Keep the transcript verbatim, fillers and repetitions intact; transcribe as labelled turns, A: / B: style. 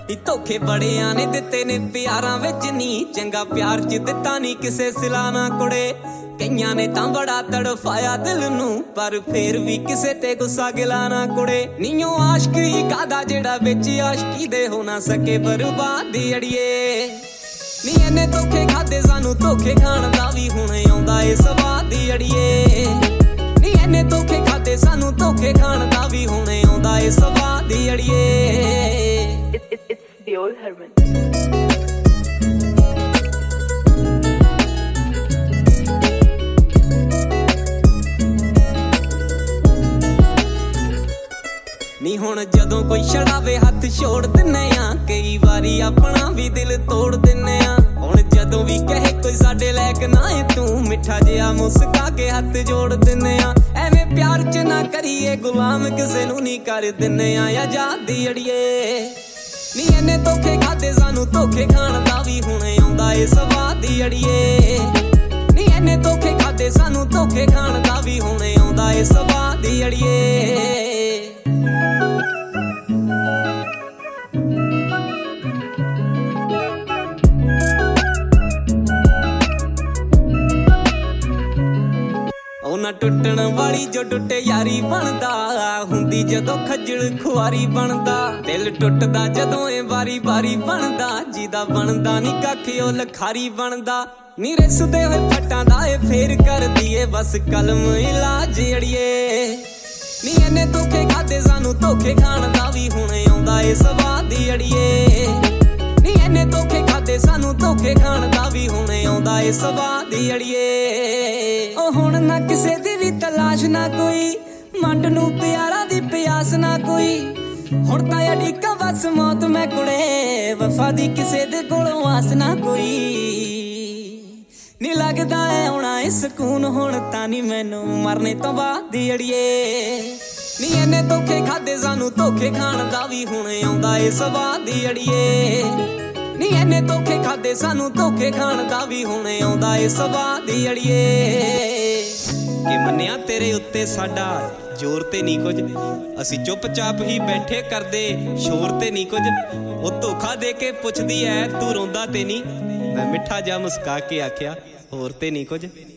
A: ਨੀ ਧੋਖੇ ਬੜਿਆਂ ਨੇ ਦਿੱਤੇ ਨੇ ਪਿਆਰਾਂ ਵਿੱਚ ਨੀ, ਚੰਗਾ ਪਿਆਰ ਚ ਦਿੱਤਾ ਨੀ ਕਿਸੇ ਸਿਲਾ ਨਾ ਕੁੜੇ। ਕਈਆਂ ਨੇ ਤਾਂ ਬੜਾ ਤੜਫਾਇਆ ਦਿਲ ਨੂੰ, ਪਰ ਫੇਰ ਵੀ ਕਿਸੇ ਤੇ ਗੁੱਸਾ ਗਿਲਾ ਨਾ ਕੁੜੇ। ਨੀਓ ਆਸ਼ਕੀ ਕਾਦਾ ਜਿਹੜਾ ਵਿੱਚ ਆਸ਼ਕੀ ਦੇ ਹੋ ਨਾ ਸਕੇ ਬਰਬਾਦੀ ਅੜੀਏ। ਨੀ ਇਹਨੇ ਧੋਖੇ ਖਾਦੇ ਸਾਨੂੰ ਧੋਖੇ ਖਾਣ ਦਾ ਵੀ ਹੁਣ ਆਉਂਦਾ ਏ ਸਵਾਦ ਅੜੀਏ। ਨੀ ਇਹਨੇ ਧੋਖੇ ਖਾਦੇ ਸਾਨੂੰ ਧੋਖੇ ਖਾਣ ਦਾ ਵੀ ਹੁਣ ਆਉਂਦਾ ਏ ਸਵਾਦ ਅੜੀਏ।
B: The old Herman.
A: ਨੀ ਹੁਣ ਜਦੋਂ ਕੋਈ ਛੜਾਵੇ ਹੱਥ ਛੋੜ ਦਿੰਨੇ ਆ, ਕਈ ਵਾਰੀ ਆਪਣਾ ਵੀ ਦਿਲ ਤੋੜ ਦਿੰਨੇ ਆ। ਹੁਣ ਜਦੋਂ ਵੀ ਕਹੇ ਕੋਈ ਸਾਡੇ ਲਾਇਕ ਨਾ ਏ ਤੂੰ, ਮਿੱਠਾ ਜਿਹਾ ਮੁਸਕਾ ਕੇ ਹੱਥ ਜੋੜ ਦਿੰਨੇ ਆ। ਐਵੇਂ ਪਿਆਰ ਚ ਨਾ ਕਰੀਏ ਗੁਲਾਮ, ਕਿਸੇ ਨੂੰ ਨਹੀਂ ਕਰ ਦਿੰਨੇ ਆ ਆਜ਼ਾਦੀ ਅੜੀਏ। ਨੀ ਇਹਨੇ ਧੋਖੇ ਖਾਦੇ ਸਾਨੂੰ ਧੋਖੇ ਖਾਣ ਦਾ ਵੀ ਹੁਣ ਆਉਂਦਾ ਏ ਸਵਾਦ ਅੜੀਏ। ਨੀ ਇਹਨੇ ਧੋਖੇ ਖਾਦੇ ਸਾਨੂੰ ਧੋਖੇ ਖਾਣ ਦਾ ਵੀ ਹੁਣ ਆਉਂਦਾ ਏ ਸਵਾਦ ਅੜੀਏ। ਨਾ ਟੁੱਟਣ ਵਾਲੀ ਜੋ ਟੁੱਟੇ ਯਾਰੀ ਬਣਦਾ, ਹੁੰਦੀ ਜਦੋਂ ਖੱਜਲ ਖੁਆਰੀ ਬਣਦਾ। ਦਿਲ ਟੁੱਟਦਾ ਜਦੋਂ ਏ ਵਾਰੀ ਵਾਰੀ ਬਣਦਾ, ਜਿਹਦਾ ਬਣਦਾ ਨੀ ਕੱਖ ਉਹ ਲਖਾਰੀ ਬਣਦਾ। ਨੀ ਰਿਸਦੇ ਹੋਏ ਫੱਟਾਂ ਦਾ ਏ ਫੇਰ ਕਰਦੀ ਏ ਬਸ ਕਲਮ ਇਲਾਜ ਅੜੀਏ। ਨੀ ਇਹਨੇ ਧੋਖੇ ਖਾਦੇ ਸਾਨੂੰ ਧੋਖੇ ਖਾਣ ਦਾ ਵੀ ਹੁਣ ਆਉਂਦਾ ਏ ਸਵਾਦ ਅੜੀਏ। ਨੀ ਇਹਨੇ ਧੋਖੇ ਖਾਦੇ ਸਾਨੂੰ ਧੋਖੇ ਖਾਣ ਦਾ ਵੀ ਹੁਣ ਆਉਂਦਾ ਏ ਸਵਾਦ ਅੜੀਏ। ਉਹ ਹੁਣ ਨਾ ਕਿਸੇ ਦੀ ਵੀ ਤਲਾਸ਼ ਨਾ ਕੋਈ, ਮੰਡ ਨੂੰ ਪਿਆਰਾਂ ਦੀ ਪਿਆਸ ਨਾ ਕੋਈ। ਹੁਣ ਤਾਂ ਅੜੀਕਾਂ ਬਸ ਮੌਤ ਮੈਂ ਕੁੜੇ, ਵਫਾ ਦੀ ਕਿਸੇ ਦੇ ਕੋਲੋਂ ਆਸ ਨਾ ਕੋਈ। ਨੀ ਲੱਗਦਾ ਏ ਹੋਣਾ ਏ ਸਕੂਨ ਹੁਣ ਤਾਂ ਨੀ ਮੈਨੂੰ ਮਰਨੇ ਤੋਂ ਬਾਅਦ ਅੜੀਏ। ਨੀ ਇਹਨੇ ਧੋਖੇ ਖਾਦੇ ਸਾਨੂੰ ਧੋਖੇ ਖਾਣ ਦਾ ਵੀ ਹੁਣ ਆਉਂਦਾ ਏ ਸਵਾਦ ਅੜੀਏ। ਨੀ ਇਹਨੇ ਧੋਖੇ ਖਾਦੇ ਸਾਨੂੰ ਧੋਖੇ ਖਾਣ ਦਾ ਵੀ ਹੁਣ ਆਉਂਦਾ ਏ ਸਵਾਦ ਅੜੀਏ। ਕਿ ਮੰਨਿਆ ਤੇਰੇ ਉੱਤੇ ਸਾਡਾ ਜ਼ੋਰ ਤੇ ਨਹੀਂ ਕੁਝ, ਅਸੀਂ ਚੁੱਪਚਾਪ ਹੀ ਬੈਠੇ ਕਰਦੇ ਸ਼ੋਰ ਤੇ ਨਹੀਂ ਕੁਝ। ਉਹ ਧੋਖਾ ਦੇ ਕੇ ਪੁੱਛਦੀ ਐ ਤੂੰ ਰੋਂਦਾ ਤੇ ਨਹੀਂ, ਮੈਂ ਮਿੱਠਾ ਜਿਹਾ ਮੁਸਕਾ ਕੇ ਆਖਿਆ ਹੋਰ ਤੇ ਨਹੀਂ ਕੁਝ।